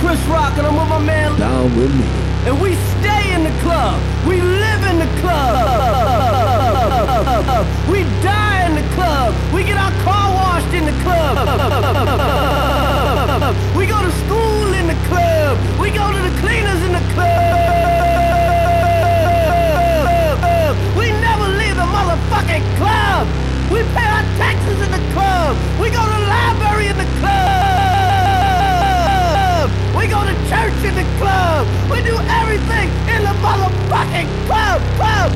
Chris Rock, and I'm with my man Down with me. And we stay in the club. We live in the club. We die in the club. We get our car washed in the club. We go to school in the club. We go to the cleaners in the club. We never leave the motherfucking club. We pay our taxes in the club. We go to the library in the club. We go to church in the club. We do everything in the motherfucking club. Club.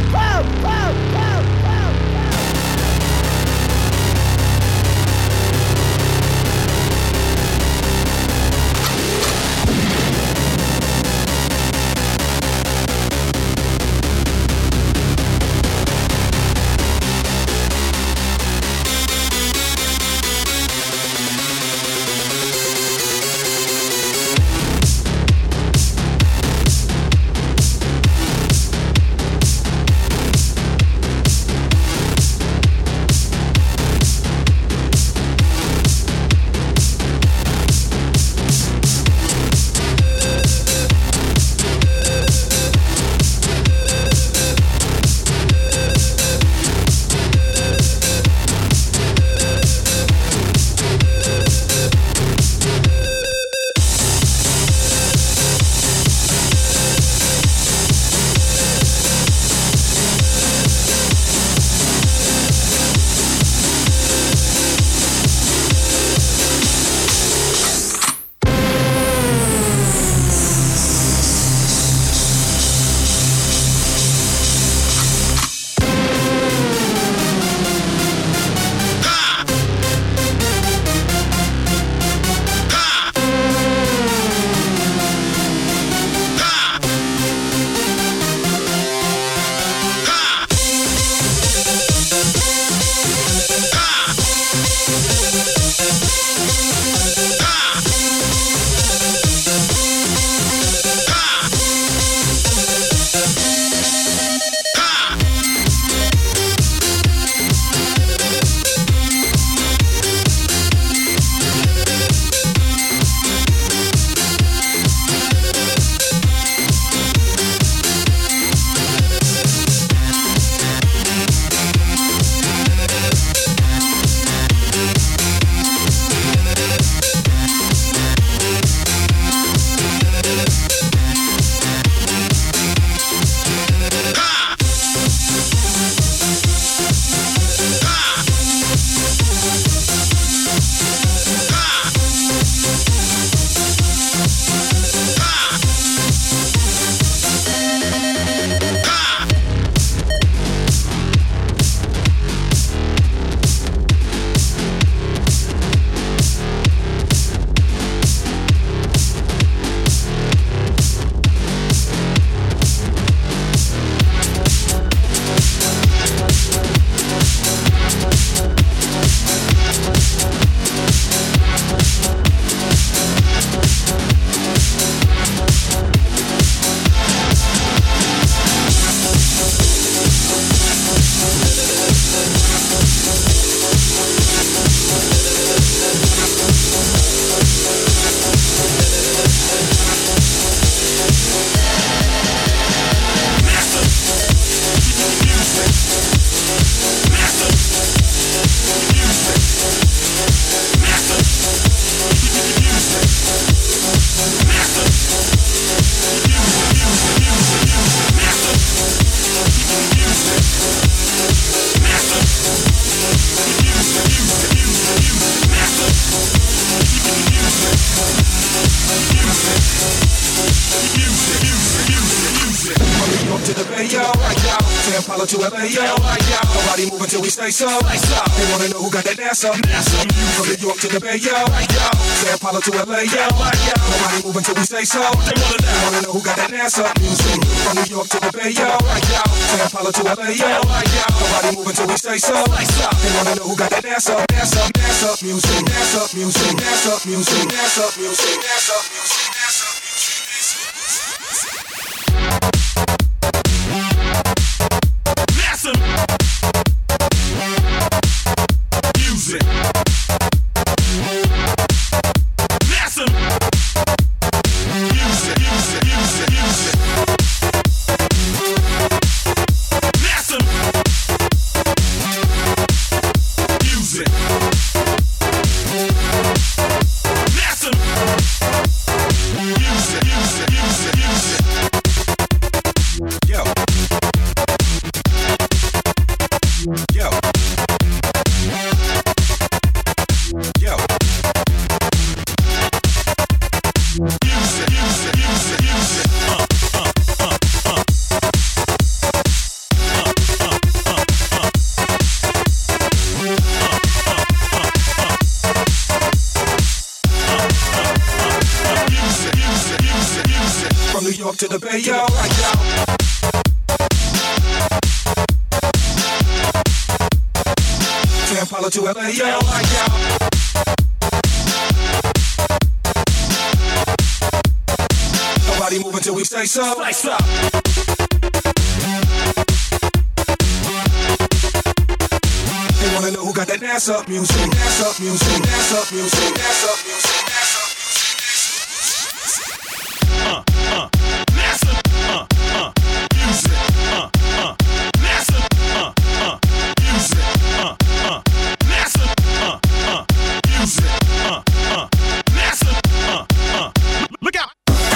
Apollo to LA, yo. Nobody move until we say so. They wanna know who got that NASA. From New York to the Bay, yo. Say Apollo to LA, yo. Nobody move until we say so. They wanna know who got that NASA music. From New York to the Bay, yo. Say Apollo to LA, yo. Nobody move until we say so. They wanna know who got that NASA music. NASA music. NASA music. NASA music. NASA music. LA, yo. Right, yo. San Paulo to LA, yo. Right, yo. Nobody move until we say so. Slice up. They wanna know who got that dance up music. Dance up music. Dance up music. Dance up music. Dance up music. Massive, music. Massive, music. Massive, look out.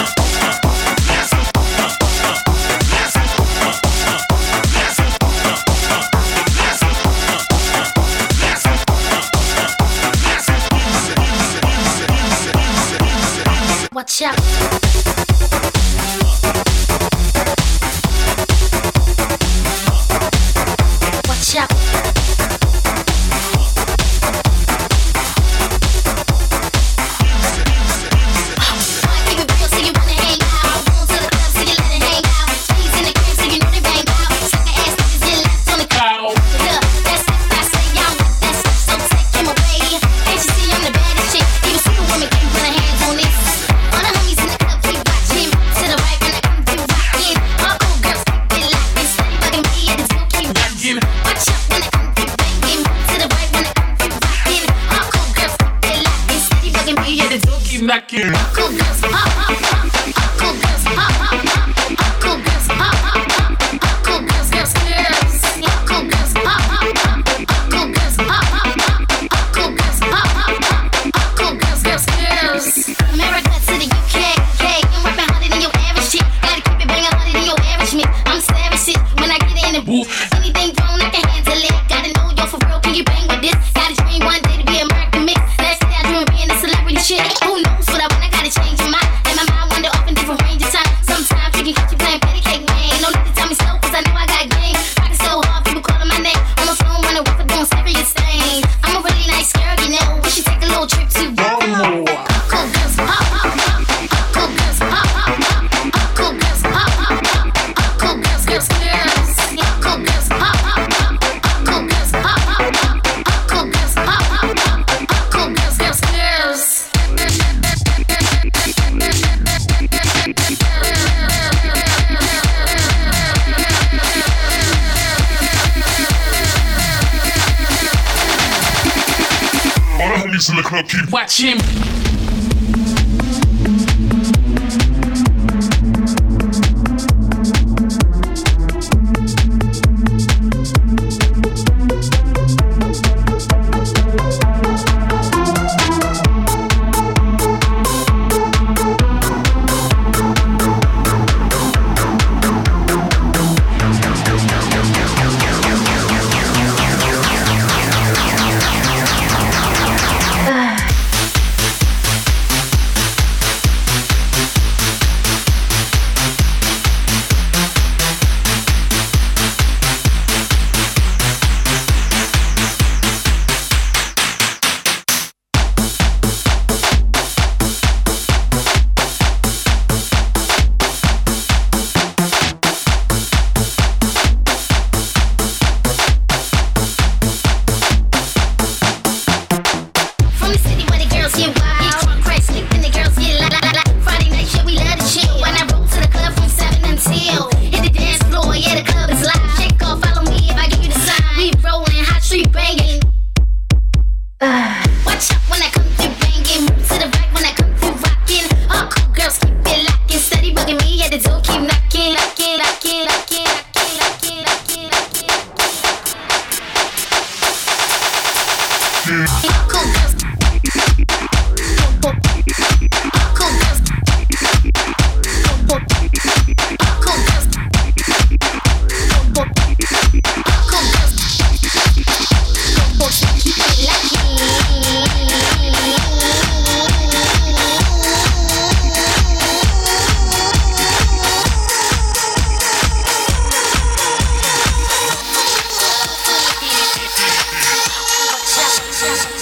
Watch out. Watch out. Keep it real so you wanna hang out. Going to the club so you let it hang out. Please in the crib so you know they bang out. Suck ass niggas get left on the cloud. Look, that's it, I say y'all with that stuff, so take him away. Can't you see I'm the baddest chick? Even Superwoman can't put her hands on this. All the homies in the club keep watching. To the right when I come through rockin'. All cool girls keep it lockin'. Steady bugging me and the two keep rockin'. Watch out when I come through bangin'. To the right when I come through rockin'. All cool girls keep it lockin'. Steady bugging me and the two keep knockin'. Cool girls, cool girls, cool girls, cool girls, girls, girls, cool girls, cool girls, cool girls, cool girls, girls, girls. America to the UK, I'm rapping harder than your average chick. Gotta keep it banging harder than your average me. I'm savage shit when I get in the booth. Anything wrong, I can handle it. Gotta know you're for real, can you bang with this? Got a dream one day to be American mix. Last day I dream being a celebrity shit. Who knows what I want? I gotta change your mind. Let my mind wander off in different range of time. Sometimes you can catch you playing patty cake, man. Don't let it tell me slow, cause I know I got game. Rockin' so hard, people calling my name. On the phone, running with a doing serious thing. I'm a really nice girl, you know. We should take a little trip to Baltimore. Cool girls, cool girls, cool girls, cool girls, girls, girls, cool girls, cool girls, cool girls, cool girls, girls, girls. All the homies in the club keep Watching. From the city where the girls get wild, get drunk, crack, sleep, and the girls get la la la. Friday night, yeah, we love to chill. When I roll to the club from 7 until hit the dance floor, yeah, the club is live. Shake off, follow me if I give you the sign. We rolling, hot street banging. Watch out when I come through banging. Move to the right when I come through rocking. All cool girls keep it locking. Steady bugging me, yeah, the door keep knocking, knocking, knocking, knocking, knocking, knocking, knocking, knocking. Cool girls. Cool girls. Cool girls. Cool girls. Keep it locking. Watch out.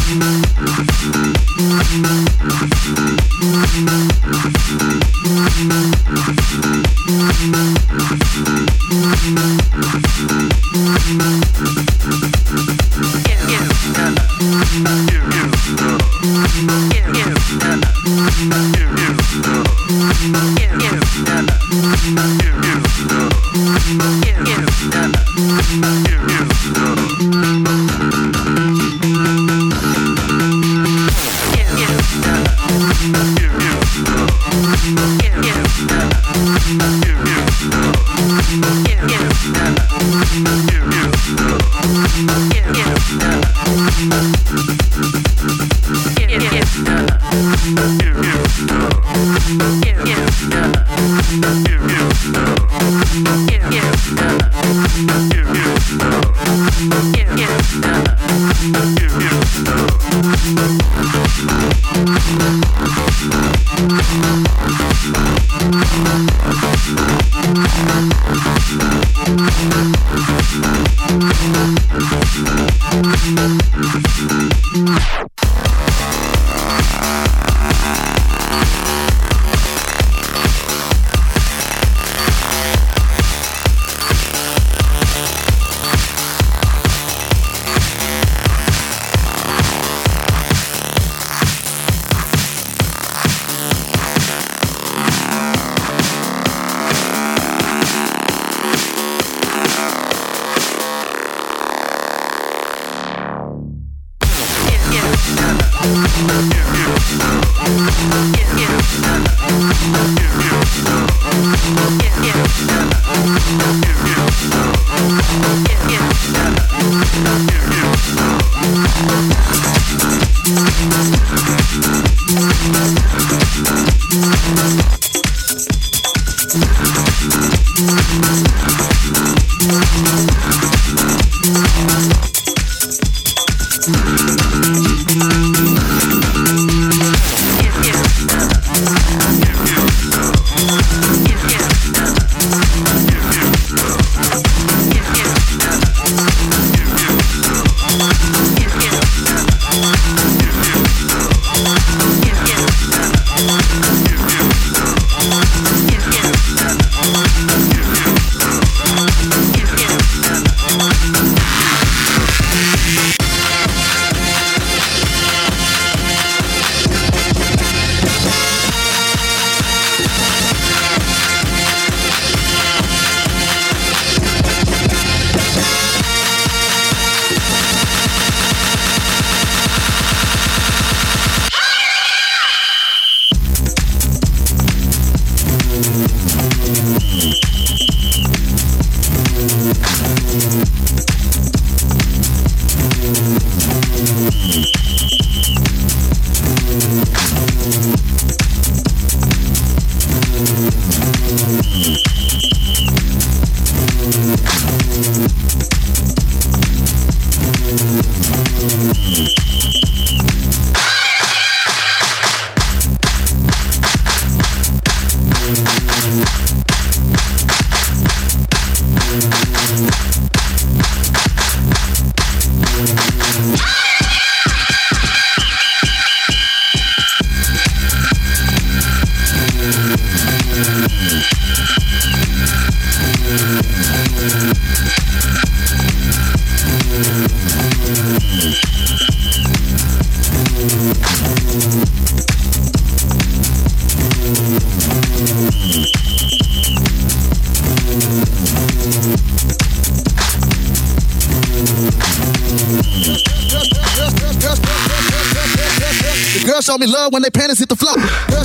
Girls show me love when they panties hit the floor. Girls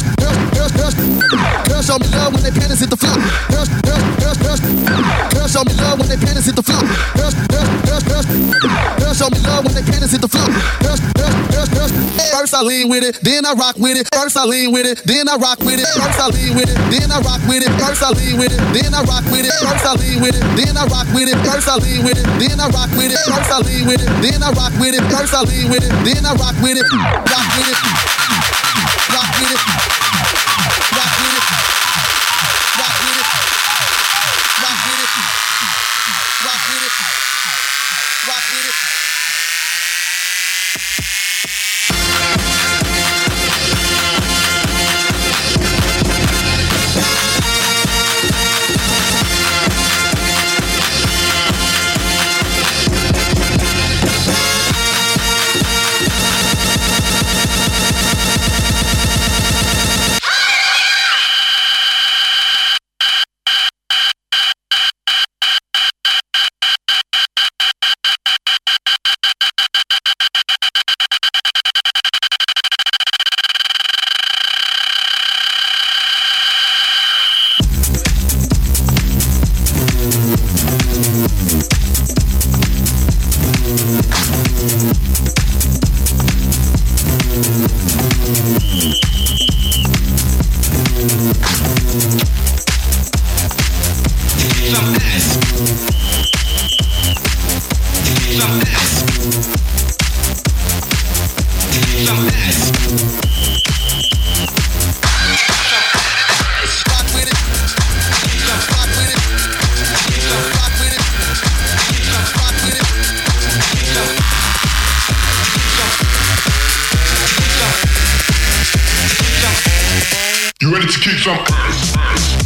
show me love when they panties hit the floor. Girls show me love when they panties hit the floor. Girls show me love when they panties hit the floor. First I lean with it, then I rock with it. First I lean with it, then I rock with it. First I lean with it, then I rock with it. First I lean with it, then I rock with it. First I lean with it, then I rock with it. First I lean with it, then I rock with it. First I lean with it, then I rock with it. First I lean with it, then I rock with it. Rock with it. Rock with it. Rock with it. Rock with it. Rock with it. Rock with it. Rock with it. ready to kick some ass?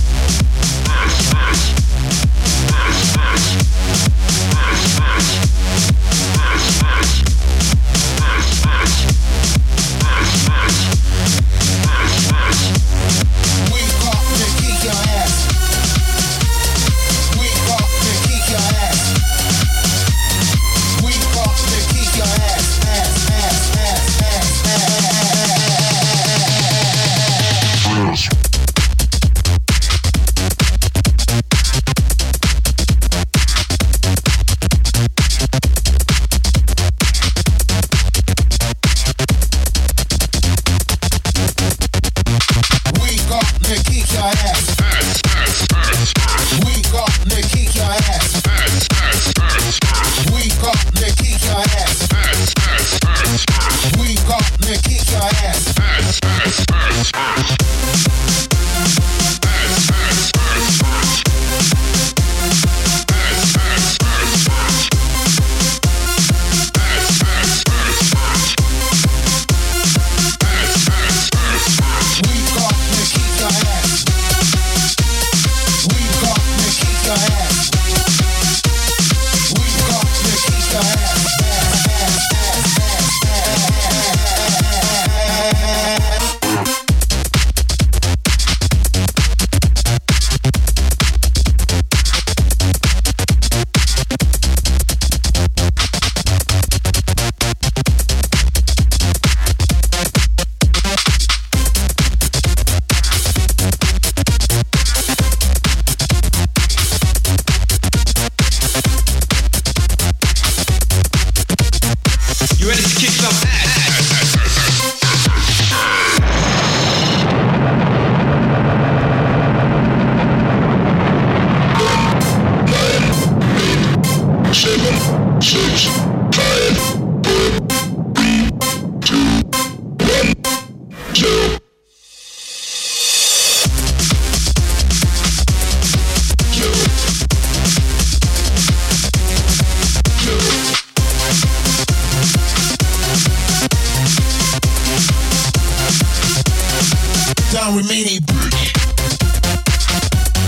Remaining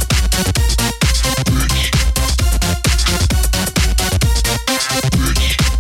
bitch.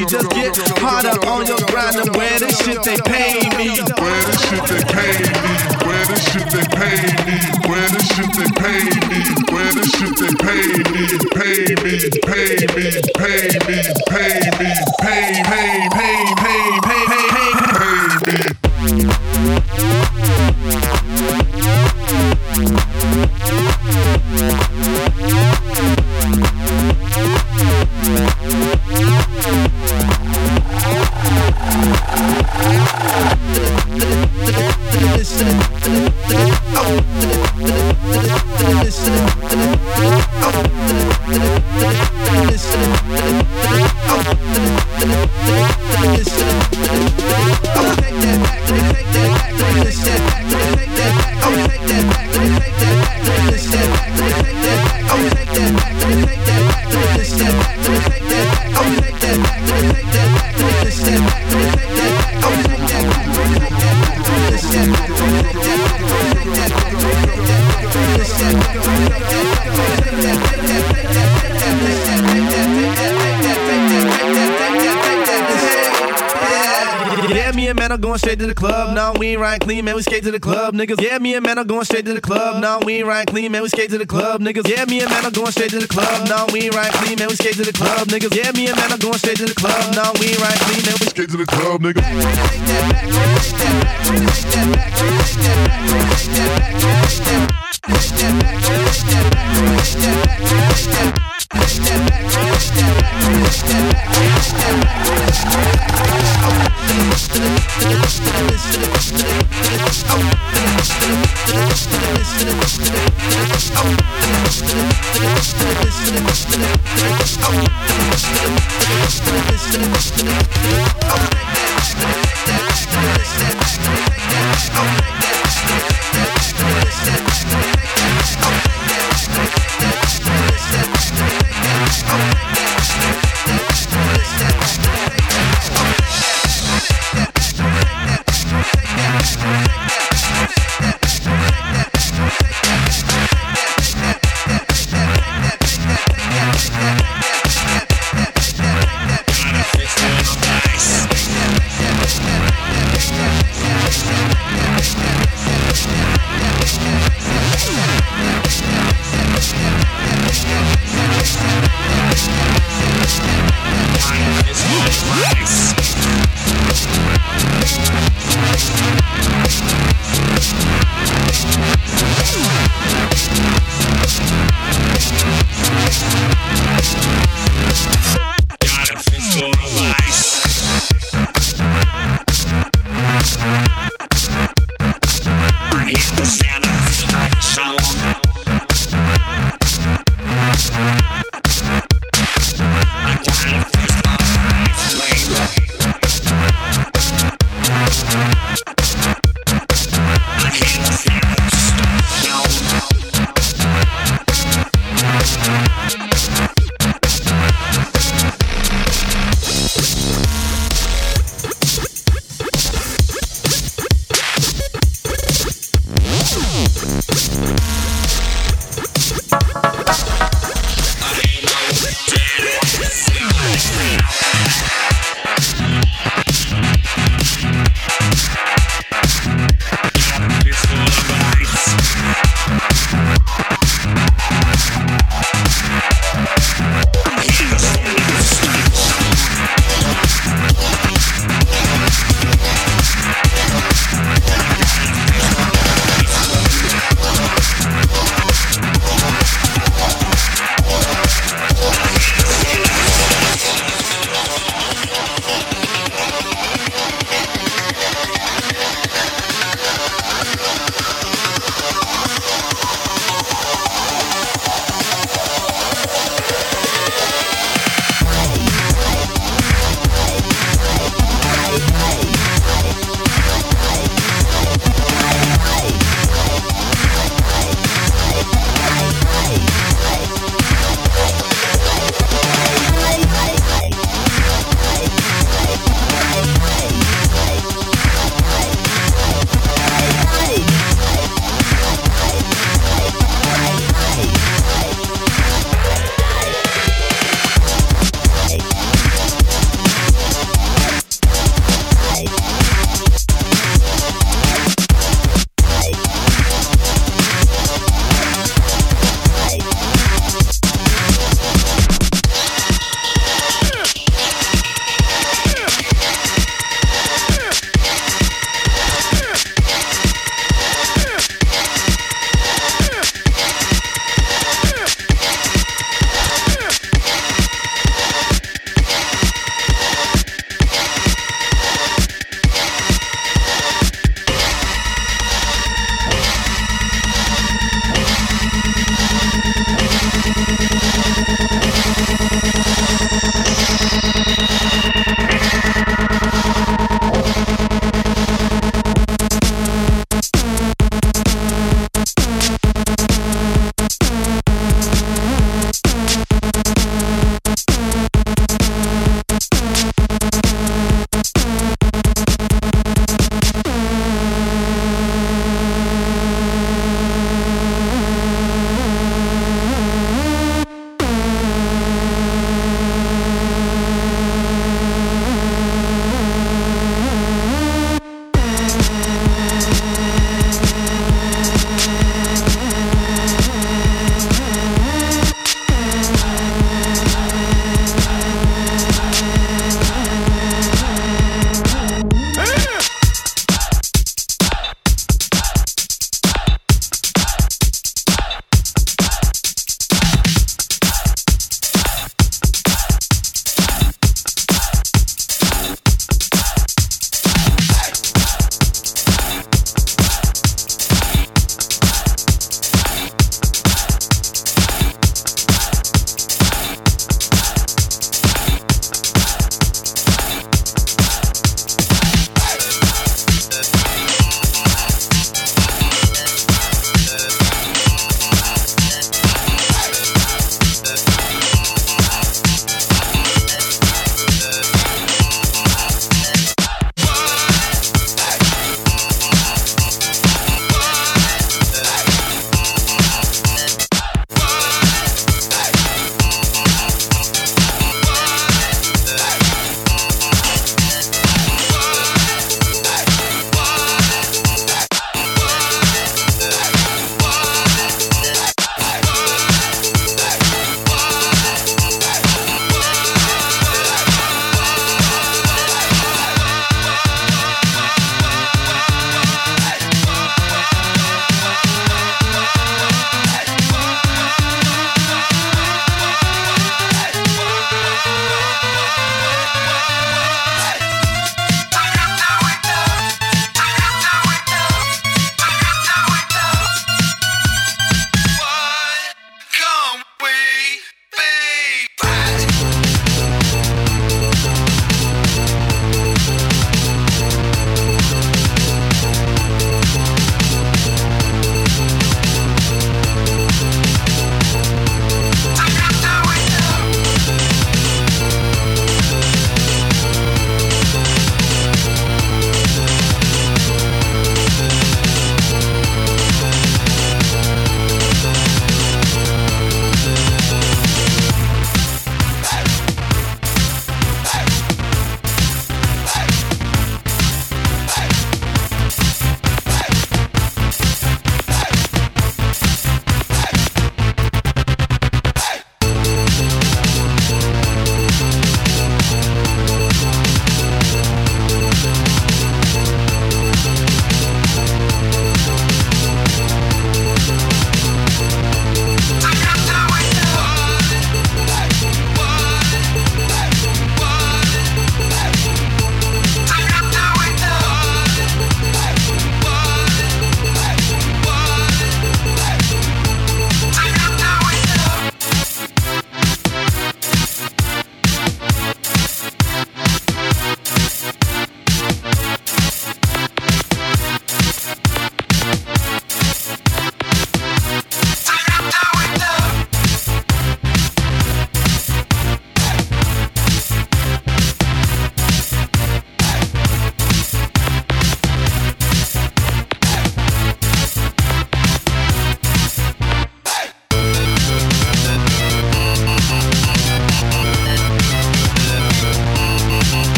me. Just get harder on your grind and wear the shit they pay me. Wear the shit they pay me. Wear the shit they pay me. Wear the shit they pay me. Wear the shit they pay me. Pay me. Pay me. Pay me. Pay me. Pay me. Going straight to the club, now we ain't riding clean, man, we skate to the club, niggas. Yeah, me and man are going straight to the club, now we ain't riding clean, man, we skate to the club, niggas. Yeah, me and man are going straight to the club, now we ain't riding clean, man, we skate to the club, niggas. Yeah, me and man are going straight to the club, now we ain't riding clean, man, we skate to the club, niggas.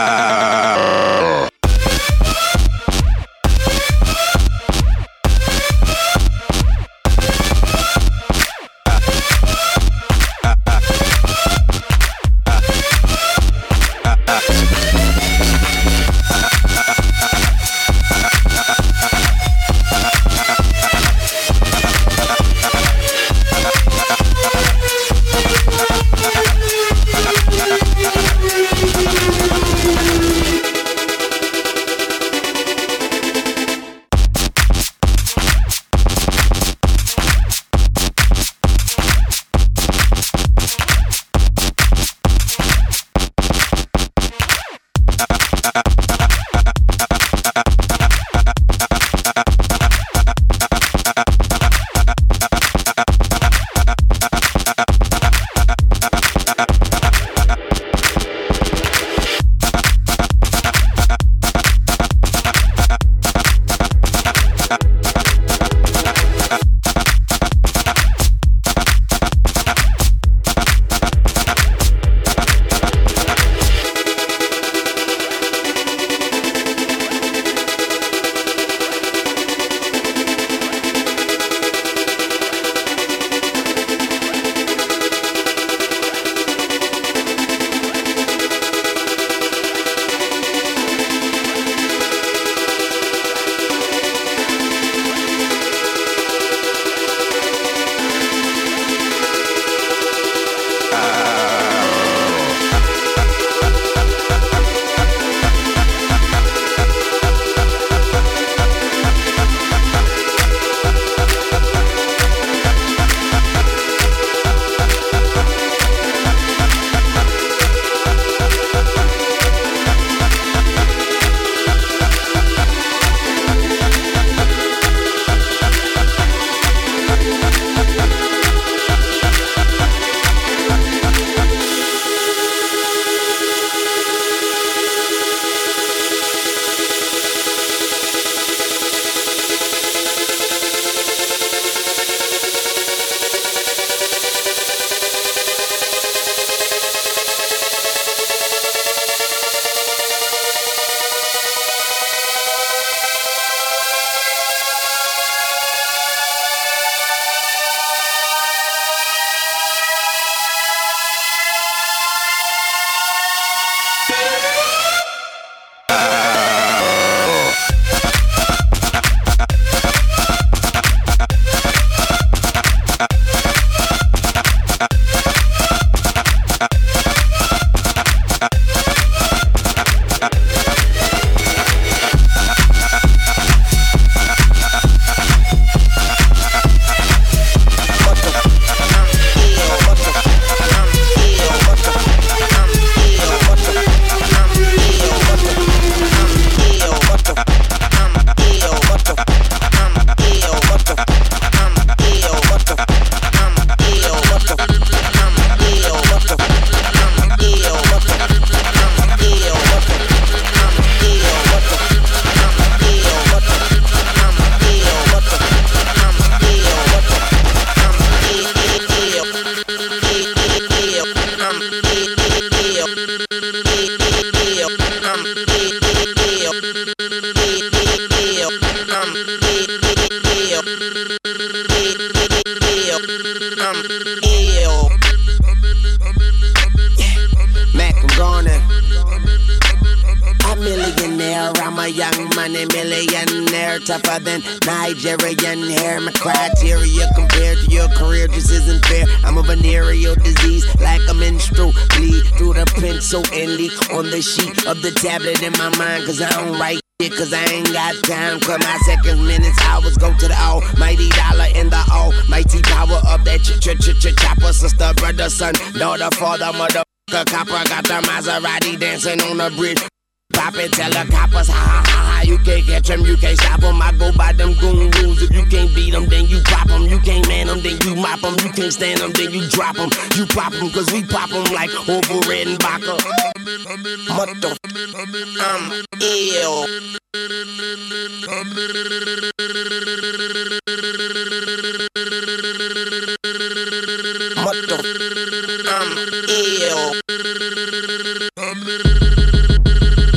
Mac, I'm going in. A millionaire, I'm a young money millionaire, tougher than Nigerian hair. My criteria compared to your career just isn't fair. I'm a venereal disease, like a menstrual bleed through the pencil and leak on the sheet of the tablet in my mind. Cause I don't write shit, cause I ain't got time. Cause my seconds, minutes, hours go to the almighty dollar in the almighty power of that chopper. Sister, brother, son, daughter, father, mother, copper. Got the Maserati dancing on the bridge. Pop it, tell the coppers, ha ha ha ha. You can't catch them, you can't stop them. I go by them goon rules. If you can't beat them, then you pop them. You can't man them, then you mop them. You can't stand them, then you drop them. You pop them, cause we pop them like Orville Redenbacher. Motto, I'm ill. Motto, I'm ill.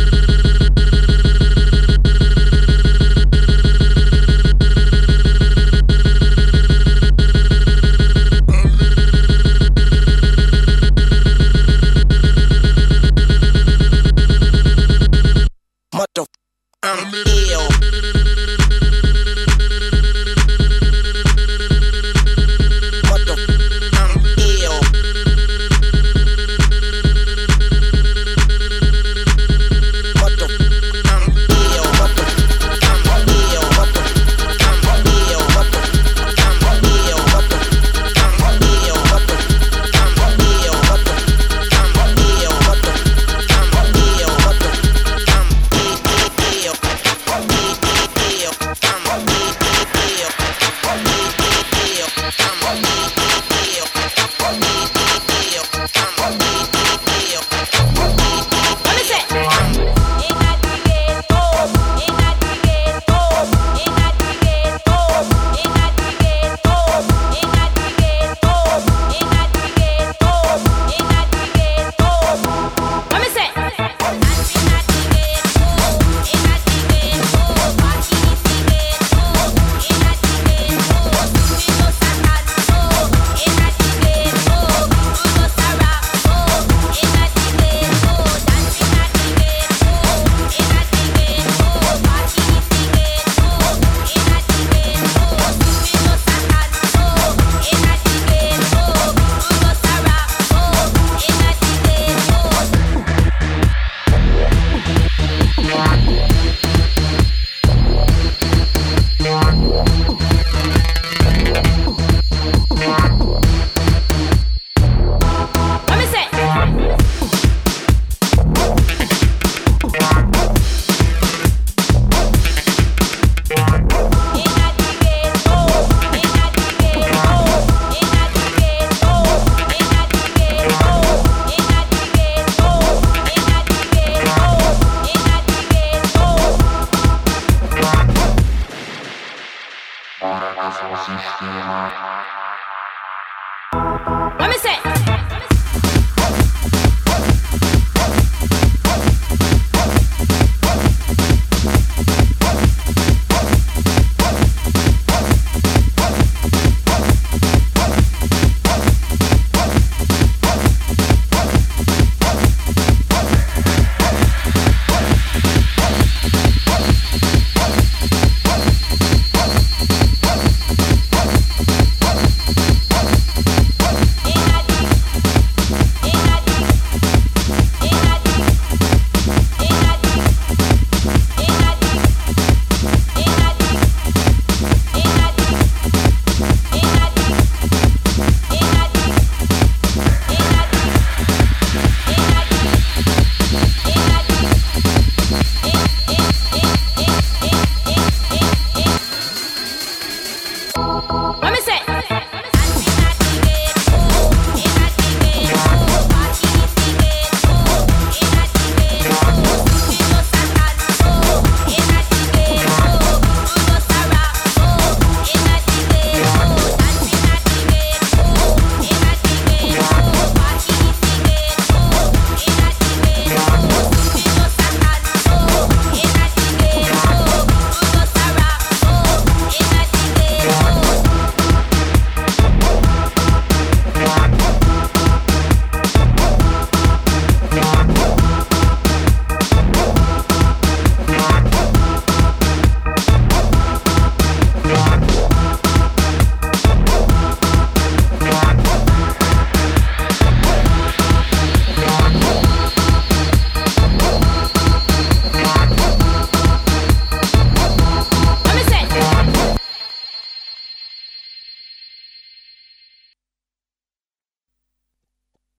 Let me say.